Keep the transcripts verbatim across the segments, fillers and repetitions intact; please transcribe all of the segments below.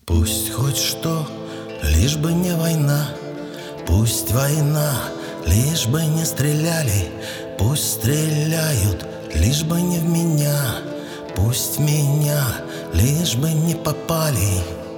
Пусть хоть что, лишь бы не война. Пусть война, лишь бы не стреляли. Пусть стреляют, лишь бы не в меня. Пусть в меня, лишь бы не попали.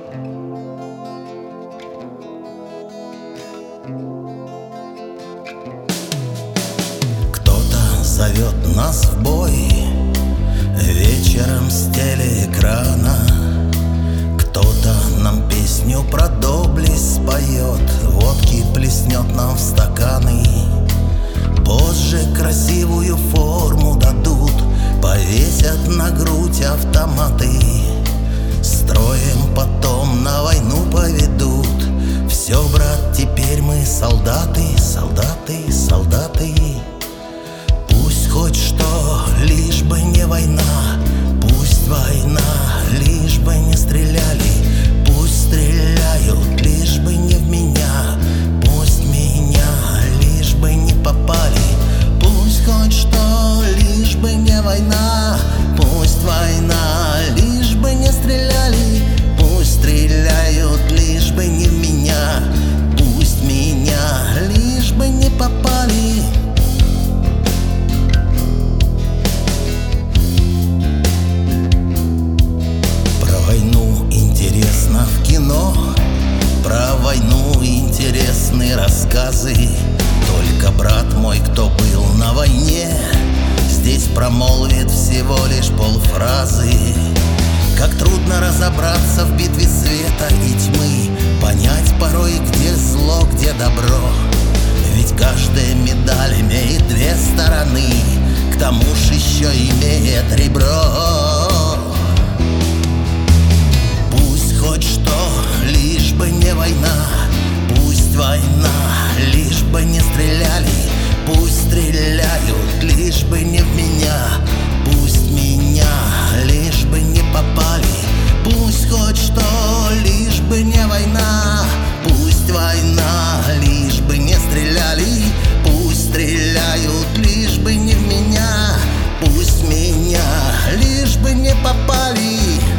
Кто-то зовет нас в бой вечером с телеэкрана. Кто-то нам песню про доблесть споет, водки плеснет нам в стаканы. Позже красивую форму дадут, повесят на грудь автоматы. Строем потом на войну поведут. Все, брат, теперь мы солдаты, солдаты, солдаты. Пусть хоть что, лишь бы не война. Пусть война, лишь бы не стреляли. Пусть стреляют, лишь бы не в меня. Пусть меня, лишь бы не попали. Пусть хоть что, лишь бы не война. Пусть война, лишь бы не стреляли. Пусть стреляют, лишь бы не в меня. Пусть меня, лишь бы не попали. Про войну интересно в кино, про войну интересны рассказы. Только брат мой, кто был на войне, здесь промолвит всего лишь полфразы. Как трудно разобраться в битве света и тьмы, понять порой, где зло, где добро. Ведь каждая медаль имеет две стороны, к тому ж еще имеет ребро. Пусть хоть что, лишь бы не война. Пусть война, лишь бы не стреляли. Пусть стреляют, лишь бы не в меня. Пусть меня, лишь бы не попали. Пусть хоть что, лишь бы не война. Пусть война, лишь бы не стреляли. Пусть стреляют, лишь бы не в меня. Пусть меня, лишь бы не попали.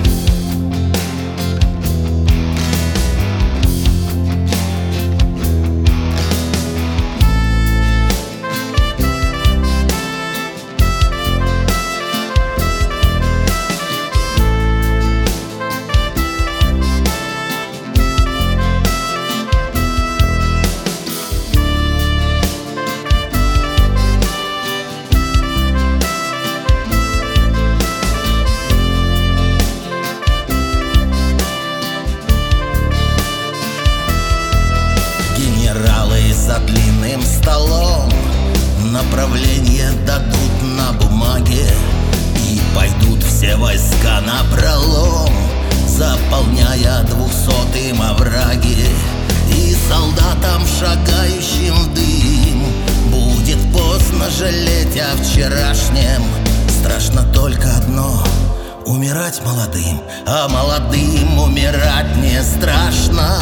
За длинным столом направление дадут на бумаге, и пойдут все войска на пролом, заполняя двухсотым овраги. И солдатам, шагающим в дым, будет поздно жалеть о вчерашнем. Страшно только одно — умирать молодым, а молодым умирать не страшно.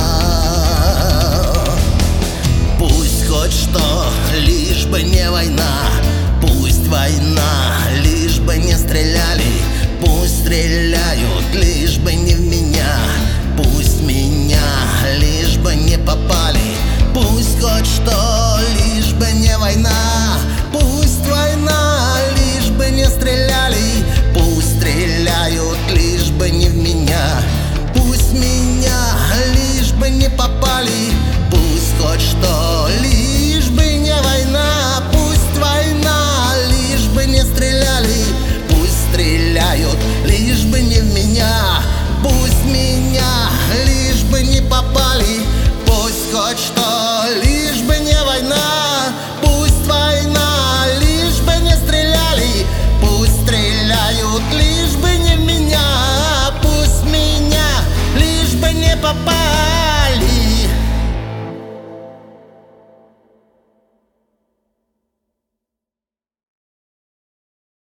Пусть хоть что, лишь бы не война. Пусть война, лишь бы не стреляли. Пусть стреляют, лишь бы не в меня. Пусть меня, лишь бы не попали. Пусть хоть что, лишь бы не война. Пусть война, лишь бы не стреляли. Пусть стреляют, лишь бы не в меня. Пусть меня, лишь бы не попали. Пусть хоть что, лишь бы не война. Пусть война, лишь бы не стреляли. Пусть стреляют, лишь бы не в меня. Пусть меня, лишь бы не попали. Пусть хоть что, лишь бы не война. Пусть война, лишь бы не стреляли. Пусть стреляют, лишь бы не в меня. Пусть меня, лишь бы не попали.